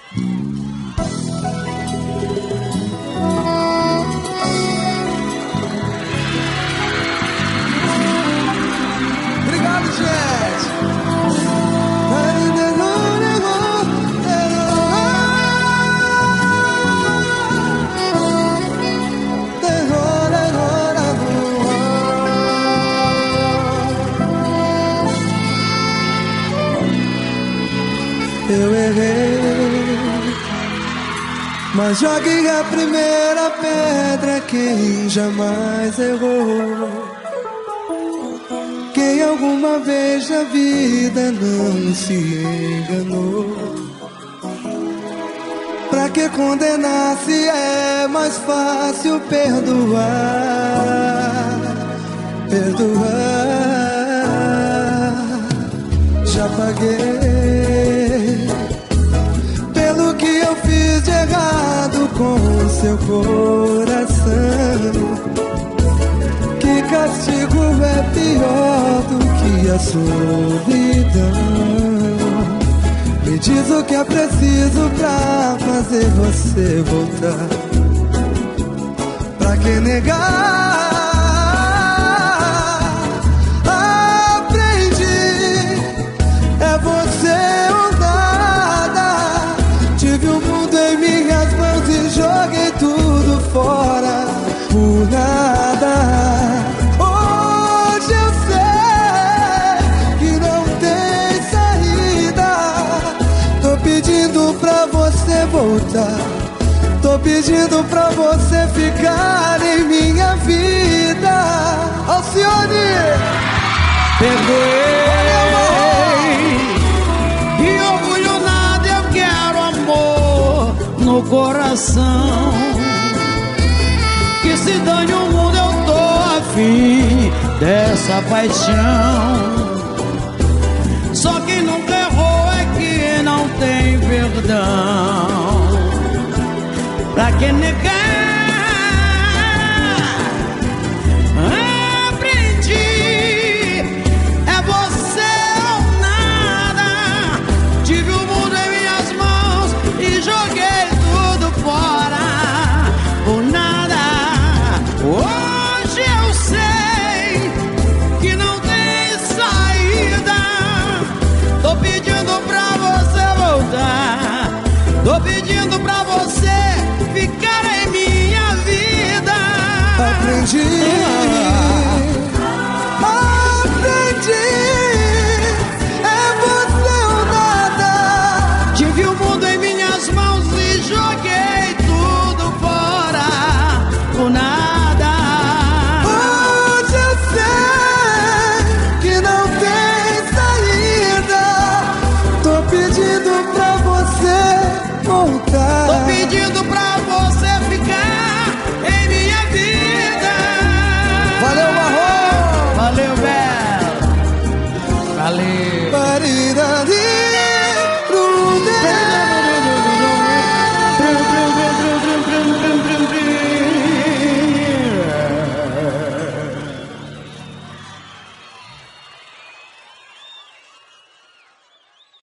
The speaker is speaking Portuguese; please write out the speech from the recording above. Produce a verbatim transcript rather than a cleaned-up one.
Obrigado, gente. Eu errei, mas jogue a primeira pedra quem jamais errou. Quem alguma vez na vida não se enganou. Pra que condenar se é mais fácil perdoar? Perdoar. Já paguei pelo que eu fiz de errado com seu coração. Que castigo é pior do que a solidão? Me diz o que é preciso pra fazer você voltar. Pra que negar? Aprendi, é você ou nada. Tive o mundo em minhas mãos e joguei tudo fora por nada. Hoje eu sei que não tem saída. Tô pedindo pra você voltar. Tô pedindo pra você ficar em minha vida. Alcione! Perdoei. E orgulho nada, eu quero amor no coração. Que se dane o mundo, eu tô afim dessa paixão. Só quem nunca errou é que não tem perdão. Pra que negar?